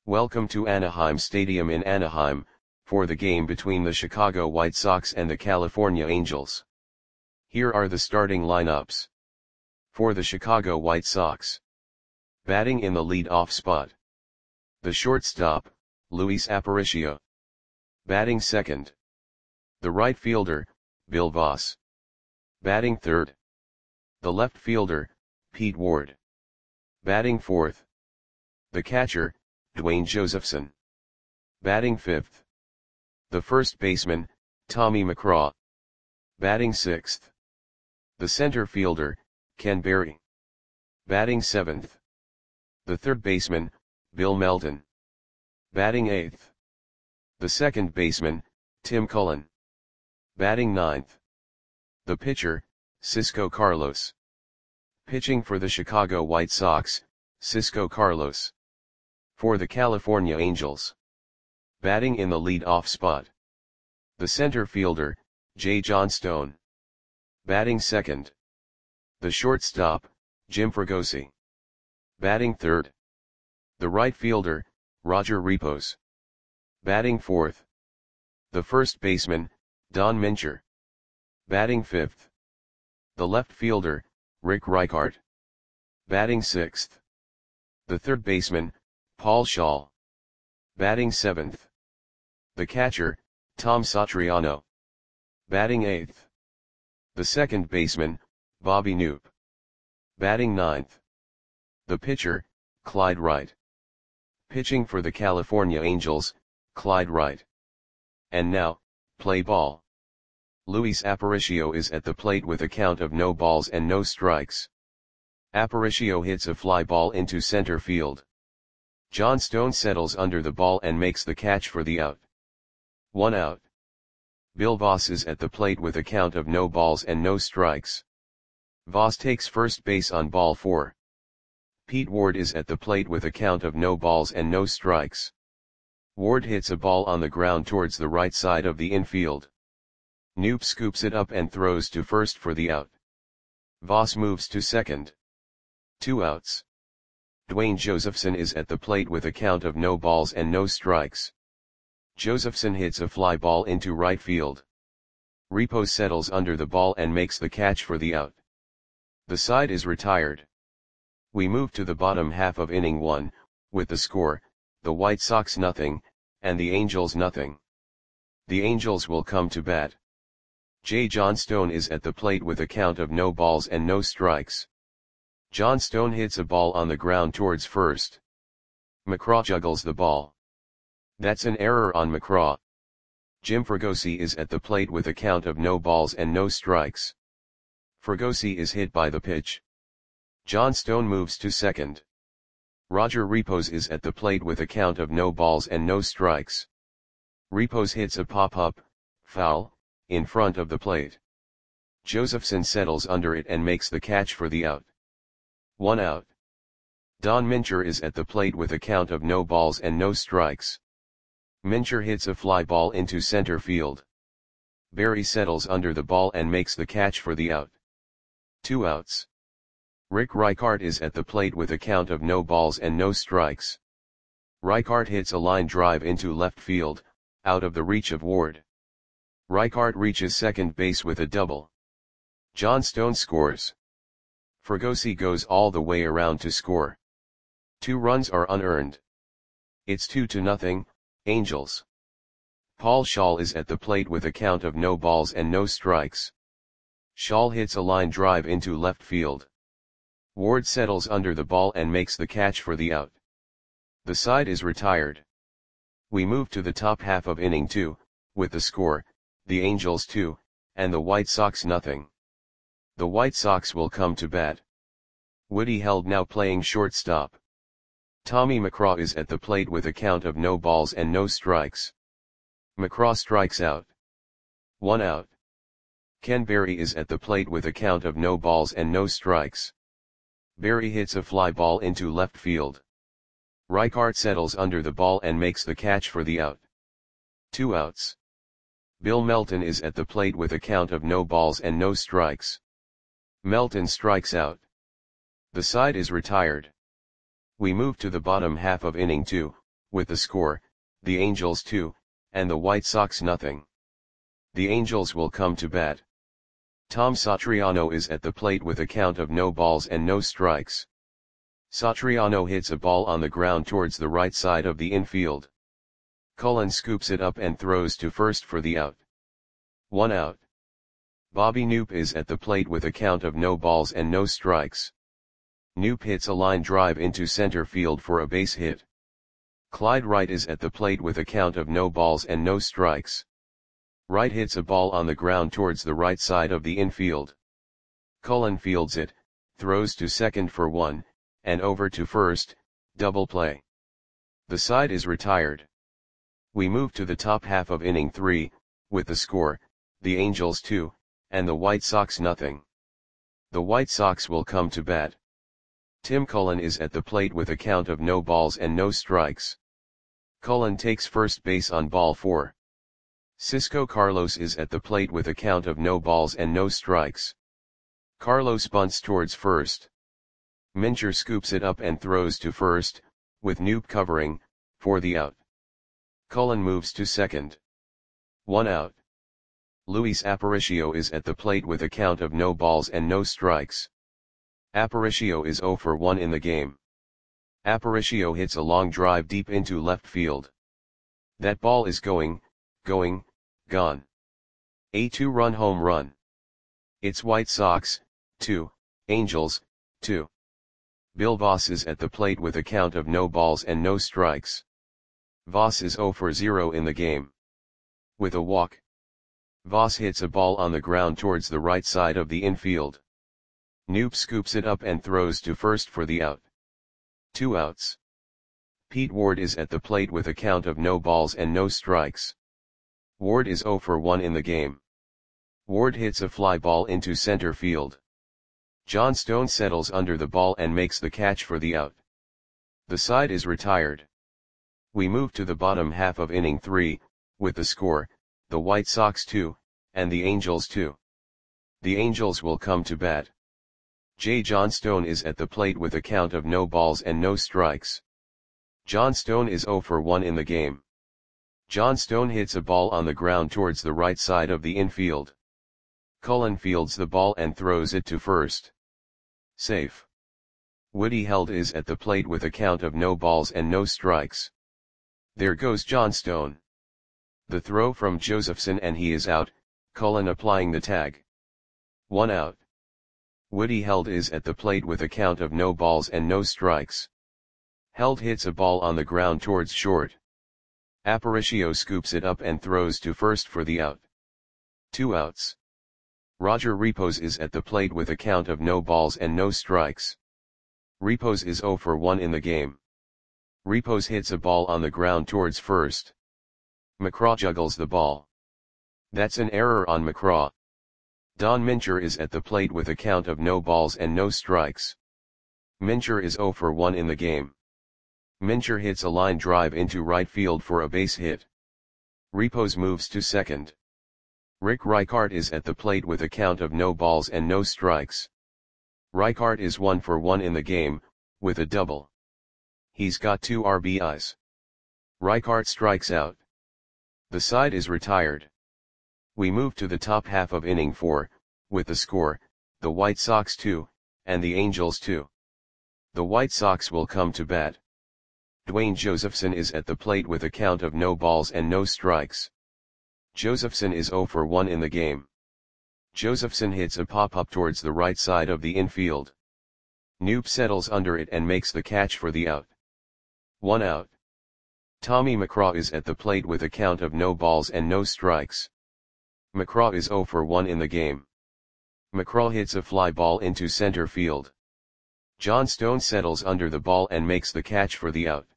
Welcome to Anaheim Stadium in Anaheim, for the game between the Chicago White Sox and the California Angels. Here are the starting lineups. For the Chicago White Sox. Batting in the lead-off spot. The shortstop, Luis Aparicio. Batting second. The right fielder, Bill Voss. Batting third. The left fielder, Pete Ward. Batting fourth. The catcher, Dwayne Josephson. Batting fifth. The first baseman, Tommy McCraw. Batting sixth. The center fielder, Ken Berry. Batting seventh. The third baseman, Bill Melton. Batting eighth. The second baseman, Tim Cullen. Batting ninth. The pitcher, Cisco Carlos. Pitching for the Chicago White Sox, Cisco Carlos. For the California Angels. Batting in the lead-off spot. The center fielder, Jay Johnstone. Batting second. The shortstop, Jim Fregosi. Batting third. The right fielder, Roger Repos. Batting fourth. The first baseman, Don Mincher. Batting fifth. The left fielder, Rick Reichart. Batting sixth. The third baseman, Paul Schaal. Batting seventh. The catcher, Tom Satriano. Batting eighth. The second baseman, Bobby Knoop. Batting ninth. The pitcher, Clyde Wright. Pitching for the California Angels, Clyde Wright. And now, play ball. Luis Aparicio is at the plate with a count of no balls and no strikes. Aparicio hits a fly ball into center field. Johnstone settles under the ball and makes the catch for the out. 1 out. Bill Voss is at the plate with a count of no balls and no strikes. Voss takes first base on ball 4. Pete Ward is at the plate with a count of no balls and no strikes. Ward hits a ball on the ground towards the right side of the infield. Knoop scoops it up and throws to first for the out. Voss moves to second. 2 outs. Dwayne Josephson is at the plate with a count of no balls and no strikes. Josephson hits a fly ball into right field. Repos settles under the ball and makes the catch for the out. The side is retired. We move to the bottom half of inning 1, with the score, the White Sox 0, and the Angels 0. The Angels will come to bat. Jay Johnstone is at the plate with a count of no balls and no strikes. Johnstone hits a ball on the ground towards first. McCraw juggles the ball. That's an error on McCraw. Jim Fregosi is at the plate with a count of no balls and no strikes. Fregosi is hit by the pitch. Johnstone moves to second. Roger Repos is at the plate with a count of no balls and no strikes. Repos hits a pop-up, foul, in front of the plate. Josephson settles under it and makes the catch for the out. 1 out. Don Mincher is at the plate with a count of no balls and no strikes. Mincher hits a fly ball into center field. Berry settles under the ball and makes the catch for the out. 2 outs. Rick Reichart is at the plate with a count of no balls and no strikes. Reichart hits a line drive into left field, out of the reach of Ward. Reichart reaches second base with a double. Johnstone scores. Fregosi goes all the way around to score. 2 runs are unearned. It's 2-0, Angels. Paul Schaal is at the plate with a count of no balls and no strikes. Schaal hits a line drive into left field. Ward settles under the ball and makes the catch for the out. The side is retired. We move to the top half of inning 2, with the score, the Angels 2, and the White Sox 0. The White Sox will come to bat. Woody Held now playing shortstop. Tommy McCraw is at the plate with a count of no balls and no strikes. McCraw strikes out. 1 out. Ken Berry is at the plate with a count of no balls and no strikes. Berry hits a fly ball into left field. Reichart settles under the ball and makes the catch for the out. 2 outs. Bill Melton is at the plate with a count of no balls and no strikes. Melton strikes out. The side is retired. We move to the bottom half of inning 2, with the score, the Angels 2, and the White Sox nothing. The Angels will come to bat. Tom Satriano is at the plate with a count of no balls and no strikes. Satriano hits a ball on the ground towards the right side of the infield. Cullen scoops it up and throws to first for the out. 1 out. Bobby Knoop is at the plate with a count of no balls and no strikes. Knoop hits a line drive into center field for a base hit. Clyde Wright is at the plate with a count of no balls and no strikes. Wright hits a ball on the ground towards the right side of the infield. Cullen fields it, throws to second for 1, and over to first, double play. The side is retired. We move to the top half of inning 3, with the score, the Angels 2, and the White Sox nothing. The White Sox will come to bat. Tim Cullen is at the plate with a count of no balls and no strikes. Cullen takes first base on ball 4. Cisco Carlos is at the plate with a count of no balls and no strikes. Carlos bunts towards first. Mincher scoops it up and throws to first, with Knoop covering, for the out. Cullen moves to second. 1 out. Luis Aparicio is at the plate with a count of no balls and no strikes. Aparicio is 0 for 1 in the game. Aparicio hits a long drive deep into left field. That ball is gone. A 2-run home run. It's White Sox, 2, Angels, 2. Bill Voss is at the plate with a count of no balls and no strikes. Voss is 0 for 0 in the game. With a walk. Voss hits a ball on the ground towards the right side of the infield. Knoop scoops it up and throws to first for the out. 2 outs. Pete Ward is at the plate with a count of no balls and no strikes. Ward is 0 for 1 in the game. Ward hits a fly ball into center field. John Stone settles under the ball and makes the catch for the out. The side is retired. We move to the bottom half of inning 3, with the score, the White Sox 2, and the Angels 2. The Angels will come to bat. J. John Stone is at the plate with a count of no balls and no strikes. John Stone is 0 for 1 in the game. John Stone hits a ball on the ground towards the right side of the infield. Cullen fields the ball and throws it to first. Safe. Woody Held is at the plate with a count of no balls and no strikes. There goes John Stone. The throw from Josephson and he is out, Cullen applying the tag. 1 out. Woody Held is at the plate with a count of no balls and no strikes. Held hits a ball on the ground towards short. Aparicio scoops it up and throws to first for the out. 2 outs. Roger Repos is at the plate with a count of no balls and no strikes. Repos is 0 for 1 in the game. Repos hits a ball on the ground towards first. McCraw juggles the ball. That's an error on McCraw. Don Mincher is at the plate with a count of no balls and no strikes. Mincher is 0 for 1 in the game. Mincher hits a line drive into right field for a base hit. Repos moves to second. Rick Reichart is at the plate with a count of no balls and no strikes. Reichart is 1 for 1 in the game, with a double. He's got 2 RBIs. Reichart strikes out. The side is retired. We move to the top half of inning 4, with the score, the White Sox 2, and the Angels 2. The White Sox will come to bat. Dwayne Josephson is at the plate with a count of no balls and no strikes. Josephson is 0 for 1 in the game. Josephson hits a pop-up towards the right side of the infield. Knoop settles under it and makes the catch for the out. 1 out. Tommy McCraw is at the plate with a count of no balls and no strikes. McCraw is 0 for 1 in the game. McCraw hits a fly ball into center field. John Stone settles under the ball and makes the catch for the out.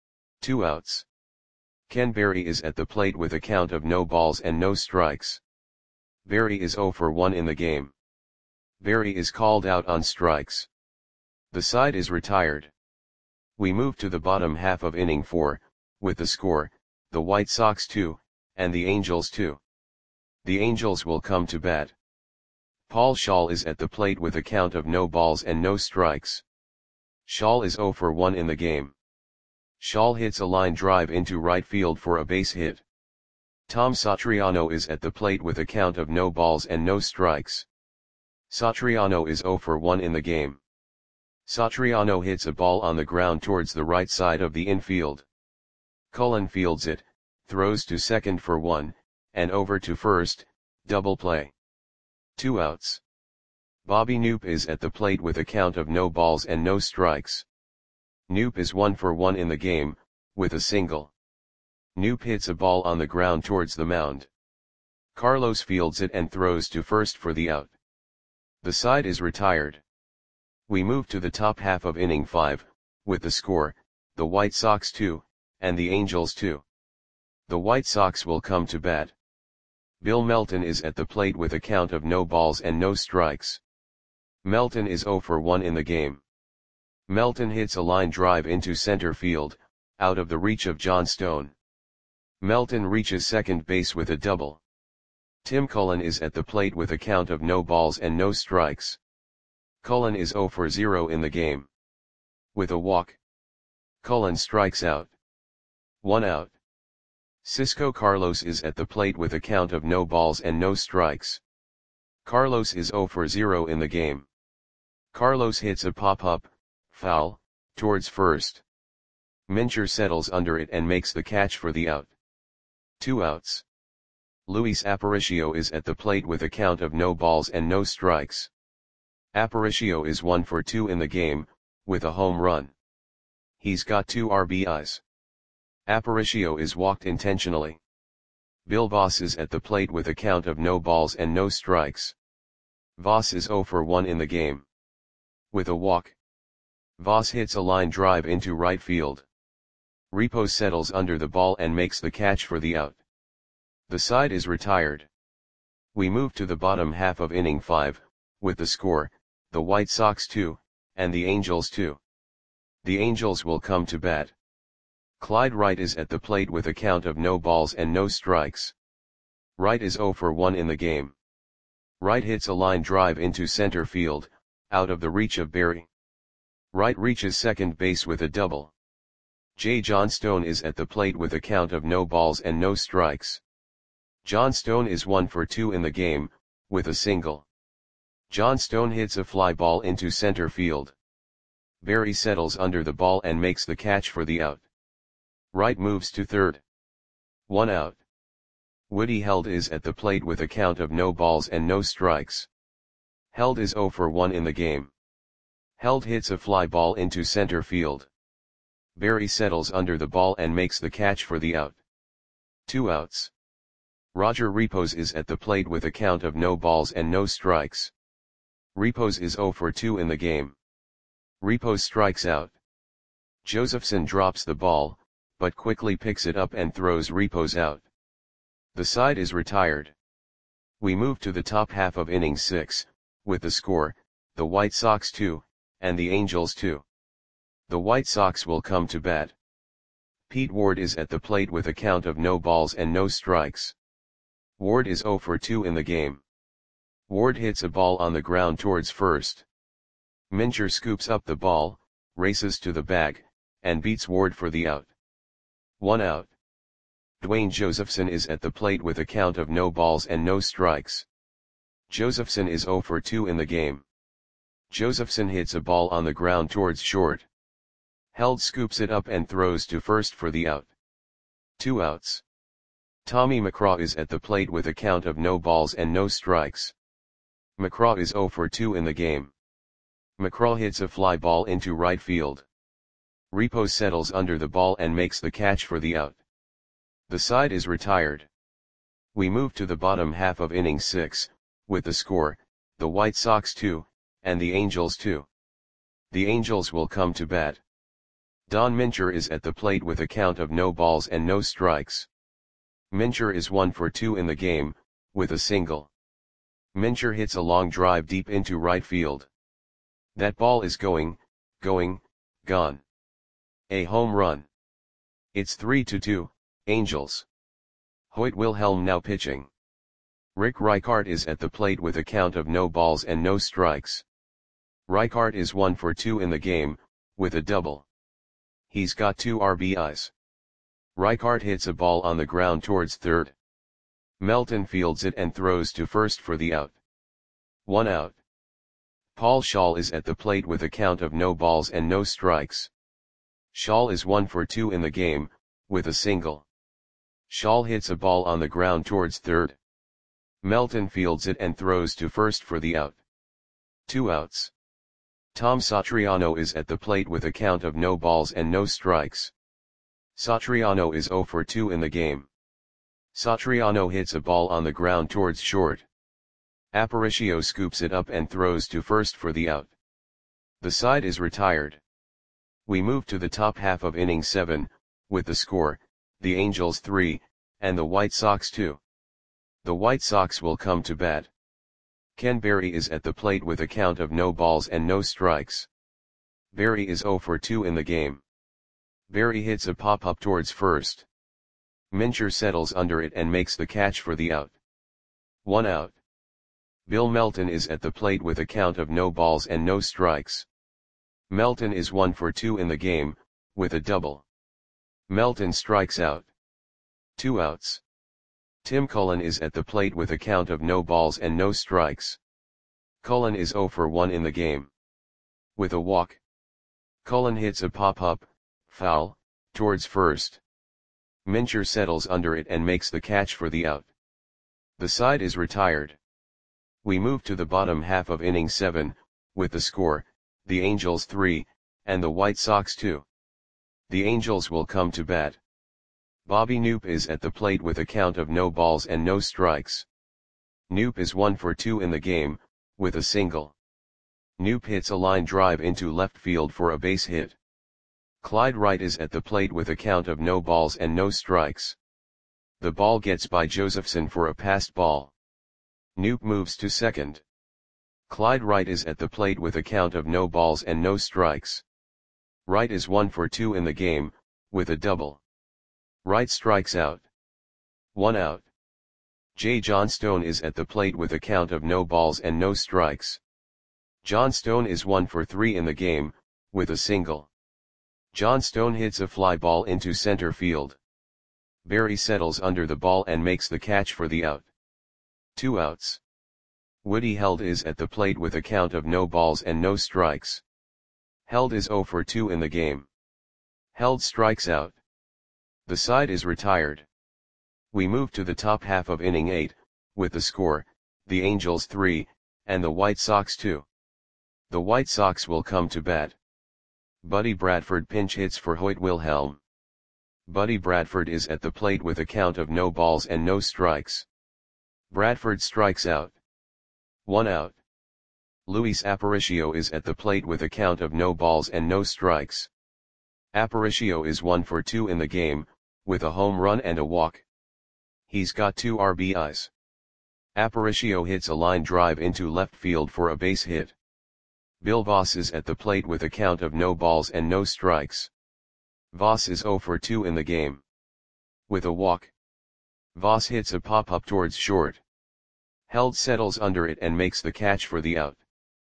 2 outs. Ken Berry is at the plate with a count of no balls and no strikes. Berry is 0 for 1 in the game. Berry is called out on strikes. The side is retired. We move to the bottom half of inning 4, with the score, the White Sox 2, and the Angels 2. The Angels will come to bat. Paul Schall is at the plate with a count of no balls and no strikes. Schall is 0 for 1 in the game. Schall hits a line drive into right field for a base hit. Tom Satriano is at the plate with a count of no balls and no strikes. Satriano is 0 for 1 in the game. Satriano hits a ball on the ground towards the right side of the infield. Cullen fields it, throws to second for 1, and over to first, double play. 2 outs. Bobby Knoop is at the plate with a count of no balls and no strikes. Knoop is 1 for 1 in the game, with a single. Knoop hits a ball on the ground towards the mound. Carlos fields it and throws to first for the out. The side is retired. We move to the top half of inning 5, with the score, the White Sox 2, and the Angels 2. The White Sox will come to bat. Bill Melton is at the plate with a count of no balls and no strikes. Melton is 0 for 1 in the game. Melton hits a line drive into center field, out of the reach of John Stone. Melton reaches second base with a double. Tim Cullen is at the plate with a count of no balls and no strikes. Cullen is 0 for 0 in the game. With a walk, Cullen strikes out. 1 out. Cisco Carlos is at the plate with a count of no balls and no strikes. Carlos is 0 for 0 in the game. Carlos hits a pop-up, foul, towards first. Mincher settles under it and makes the catch for the out. 2 outs. Luis Aparicio is at the plate with a count of no balls and no strikes. Aparicio is 1 for 2 in the game, with a home run. He's got 2 RBIs. Aparicio is walked intentionally. Bill Voss is at the plate with a count of no balls and no strikes. Voss is 0 for 1 in the game. With a walk, Voss hits a line drive into right field. Repos settles under the ball and makes the catch for the out. The side is retired. We move to the bottom half of inning 5, with the score, the White Sox 2, and the Angels 2. The Angels will come to bat. Clyde Wright is at the plate with a count of no balls and no strikes. Wright is 0 for 1 in the game. Wright hits a line drive into center field, out of the reach of Berry. Wright reaches second base with a double. J. John Stone is at the plate with a count of no balls and no strikes. John Stone is 1 for 2 in the game, with a single. John Stone hits a fly ball into center field. Berry settles under the ball and makes the catch for the out. Wright moves to third. 1 out. Woody Held is at the plate with a count of no balls and no strikes. Held is 0 for 1 in the game. Held hits a fly ball into center field. Berry settles under the ball and makes the catch for the out. 2 outs. Roger Repos is at the plate with a count of no balls and no strikes. Repos is 0 for 2 in the game. Repos strikes out. Josephson drops the ball, but quickly picks it up and throws Repos out. The side is retired. We move to the top half of inning 6, with the score, the White Sox 2, and the Angels 2. The White Sox will come to bat. Pete Ward is at the plate with a count of no balls and no strikes. Ward is 0 for 2 in the game. Ward hits a ball on the ground towards first. Mincher scoops up the ball, races to the bag, and beats Ward for the out. 1 out. Dwayne Josephson is at the plate with a count of no balls and no strikes. Josephson is 0 for 2 in the game. Josephson hits a ball on the ground towards short. Held scoops it up and throws to first for the out. 2 outs. Tommy McCraw is at the plate with a count of no balls and no strikes. McCraw is 0 for 2 in the game. McCraw hits a fly ball into right field. Repos settles under the ball and makes the catch for the out. The side is retired. We move to the bottom half of inning 6, with the score, the White Sox 2, and the Angels 2. The Angels will come to bat. Don Mincher is at the plate with a count of no balls and no strikes. Mincher is 1 for 2 in the game, with a single. Mincher hits a long drive deep into right field. That ball is gone. A home run. It's 3-2, Angels. Hoyt Wilhelm now pitching. Rick Reichart is at the plate with a count of no balls and no strikes. Reichart is 1 for 2 in the game, with a double. He's got 2 RBIs. Reichart hits a ball on the ground towards third. Melton fields it and throws to first for the out. 1 out. Paul Schall is at the plate with a count of no balls and no strikes. Schall is 1 for 2 in the game, with a single. Schall hits a ball on the ground towards third. Melton fields it and throws to first for the out. 2 outs. Tom Satriano is at the plate with a count of no balls and no strikes. Satriano is 0 for 2 in the game. Satriano hits a ball on the ground towards short. Aparicio scoops it up and throws to first for the out. The side is retired. We move to the top half of inning 7, with the score, the Angels 3, and the White Sox 2. The White Sox will come to bat. Ken Berry is at the plate with a count of no balls and no strikes. Berry is 0 for 2 in the game. Berry hits a pop-up towards first. Mincher settles under it and makes the catch for the out. 1 out. Bill Melton is at the plate with a count of no balls and no strikes. Melton is 1 for 2 in the game, with a double. Melton strikes out. 2 outs. Tim Cullen is at the plate with a count of no balls and no strikes. Cullen is 0 for 1 in the game. With a walk. Cullen hits a pop-up, foul, towards first. Mincher settles under it and makes the catch for the out. The side is retired. We move to the bottom half of inning 7, with the score, the Angels 3, and the White Sox 2. The Angels will come to bat. Bobby Knoop is at the plate with a count of no balls and no strikes. Knoop is 1 for 2 in the game, with a single. Knoop hits a line drive into left field for a base hit. Clyde Wright is at the plate with a count of no balls and no strikes. The ball gets by Josephson for a passed ball. Knoop moves to second. Clyde Wright is at the plate with a count of no balls and no strikes. Wright is 1 for 2 in the game, with a double. Wright strikes out. 1 out. J. John Stone is at the plate with a count of no balls and no strikes. John Stone is 1 for 3 in the game, with a single. John Stone hits a fly ball into center field. Berry settles under the ball and makes the catch for the out. 2 outs. Woody Held is at the plate with a count of no balls and no strikes. Held is 0 for 2 in the game. Held strikes out. The side is retired. We move to the top half of inning 8, with the score, the Angels 3, and the White Sox 2. The White Sox will come to bat. Buddy Bradford pinch hits for Hoyt Wilhelm. Buddy Bradford is at the plate with a count of no balls and no strikes. Bradford strikes out. 1 out. Luis Aparicio is at the plate with a count of no balls and no strikes. Aparicio is 1 for 2 in the game, with a home run and a walk. He's got 2 RBIs. Aparicio hits a line drive into left field for a base hit. Bill Voss is at the plate with a count of no balls and no strikes. Voss is 0 for 2 in the game. With a walk. Voss hits a pop-up towards short. Held settles under it and makes the catch for the out.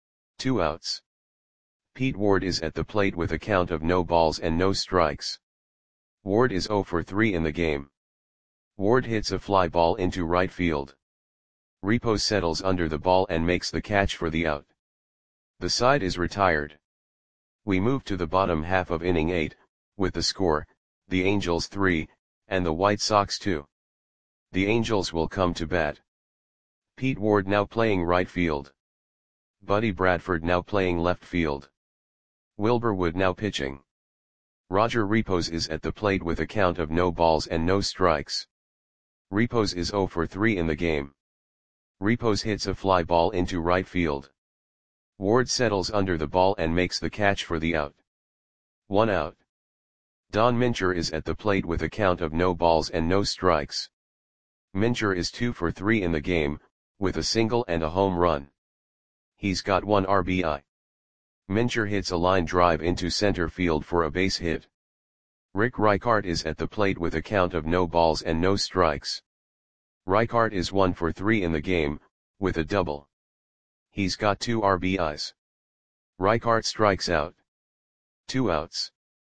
2 outs. Pete Ward is at the plate with a count of no balls and no strikes. Ward is 0 for 3 in the game. Ward hits a fly ball into right field. Repos settles under the ball and makes the catch for the out. The side is retired. We move to the bottom half of inning 8, with the score, the Angels 3, and the White Sox 2. The Angels will come to bat. Pete Ward now playing right field. Buddy Bradford now playing left field. Wilbur Wood now pitching. Roger Repos is at the plate with a count of no balls and no strikes. Repos is 0 for 3 in the game. Repos hits a fly ball into right field. Ward settles under the ball and makes the catch for the out. 1 out. Don Mincher is at the plate with a count of no balls and no strikes. Mincher is 2 for 3 in the game, with a single and a home run. He's got 1 RBI. Mincher hits a line drive into center field for a base hit. Rick Reichart is at the plate with a count of no balls and no strikes. Reichart is 1 for 3 in the game, with a double. He's got 2 RBIs. Reichart strikes out. 2 outs.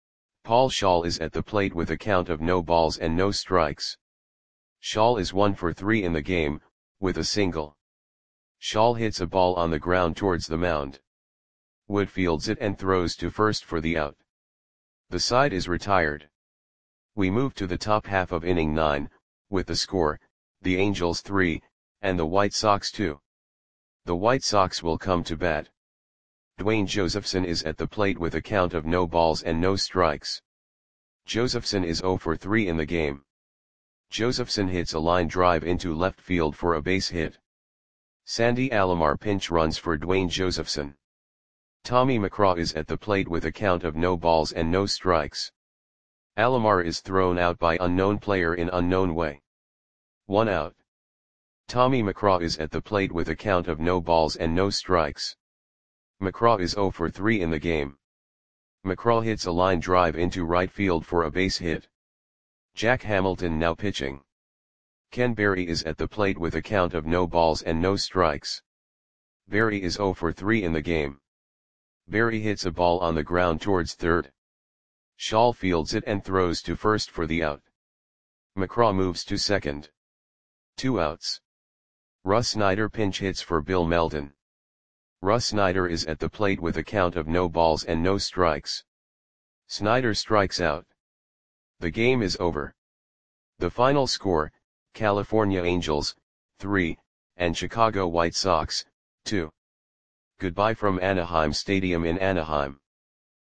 Paul Schaal is at the plate with a count of no balls and no strikes. Schaal is 1 for 3 in the game, with a single. Schaal hits a ball on the ground towards the mound. Wood fields it and throws to first for the out. The side is retired. We move to the top half of inning 9, with the score, the Angels 3, and the White Sox 2. The White Sox will come to bat. Dwayne Josephson is at the plate with a count of no balls and no strikes. Josephson is 0 for 3 in the game. Josephson hits a line drive into left field for a base hit. Sandy Alomar pinch runs for Dwayne Josephson. Tommy McGraw is at the plate with a count of no balls and no strikes. Alomar is thrown out by unknown player in unknown way. 1 out. Tommy McGraw is at the plate with a count of no balls and no strikes. McGraw is 0 for 3 in the game. McGraw hits a line drive into right field for a base hit. Jack Hamilton now pitching. Ken Berry is at the plate with a count of no balls and no strikes. Berry is 0 for 3 in the game. Berry hits a ball on the ground towards third. Schaal fields it and throws to first for the out. McGraw moves to second. 2 outs. Russ Snyder pinch hits for Bill Melton. Russ Snyder is at the plate with a count of no balls and no strikes. Snyder strikes out. The game is over. The final score, California Angels, 3, and Chicago White Sox, 2. Goodbye from Anaheim Stadium in Anaheim.